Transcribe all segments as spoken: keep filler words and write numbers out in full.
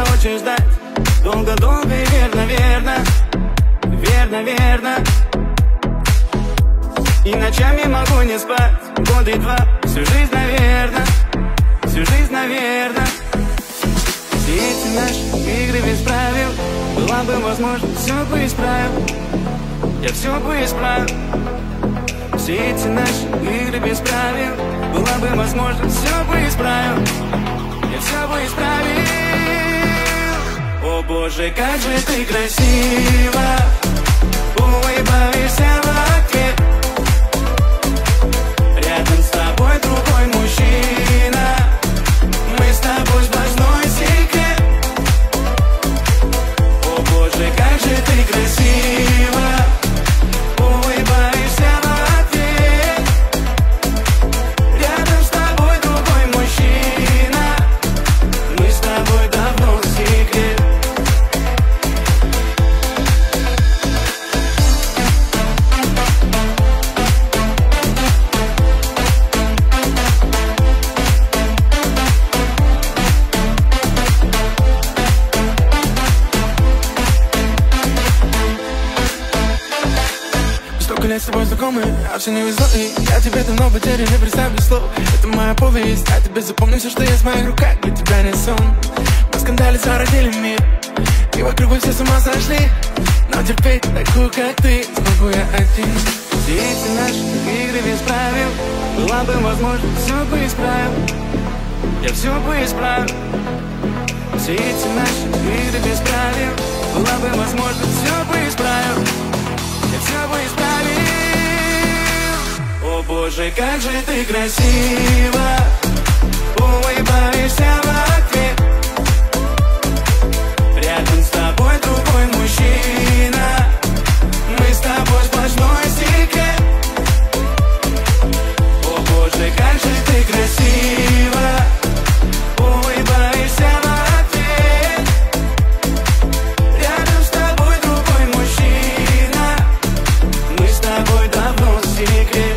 очень ждать. Долго-долго и верно-верно, верно-верно. И ночами могу не спать, годы два, всю жизнь, наверно, всю жизнь, наверно. Все эти наши игры без правил, была бы возможность, все бы исправил, я все бы исправил. Все эти наши игры без правил, была бы возможность, все бы исправил, я все бы исправил. О боже, как же ты красива, улыбаешься в ответ. Рядом с тобой другой мужчина, мы с тобой сплошной секрет. О боже, как же ты красива, улыбаешься в ответ. Рядом с тобой другой мужчина, мы с тобой давно секрет. Столько лет с тобой знакомы, а все не везло. И я тебе давно потерян, не представь без слов. Это моя повесть, а тебе запомни все, что есть в моих руках. Для тебя не сон, мы скандали зародили мир, и вокруг вы все с ума сошли. Но терпеть такую, как ты, смогу я один. Все эти наши игры без правил, была бы возможность, все бы исправил, я все бы исправил. Все эти наши игры без правил, была бы возможность, все бы исправил, я все бы исправил. О боже, как же ты красива, улыбаешься в ответ. Рядом с тобой другой мужчина, мы с тобой сплошной секрет. О боже, как же ты красива, улыбаешься в ответ. Рядом с тобой другой мужчина, мы с тобой давно секрет.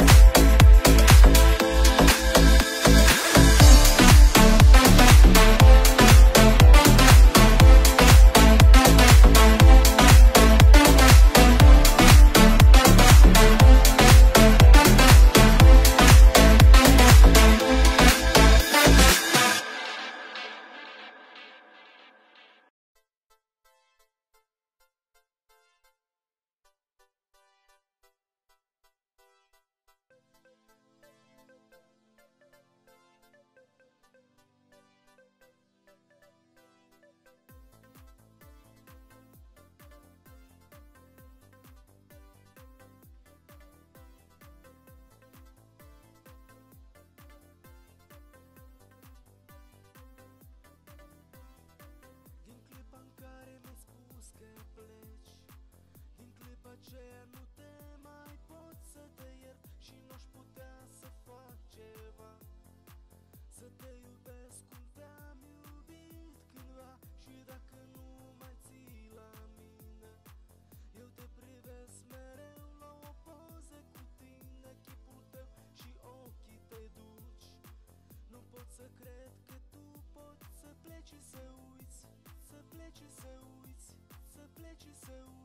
aceea nu te mai pot să te iert și n-aș putea să fac ceva să te iubesc cum te-am iubit cândva. Și dacă nu mai ții la mine, eu te privesc mereu la o poză cu tine, chipul tău și ochii tăi duci. Nu pot să cred că tu poți să pleci și să uiți, să pleci și să uiți, să pleci și să uiți.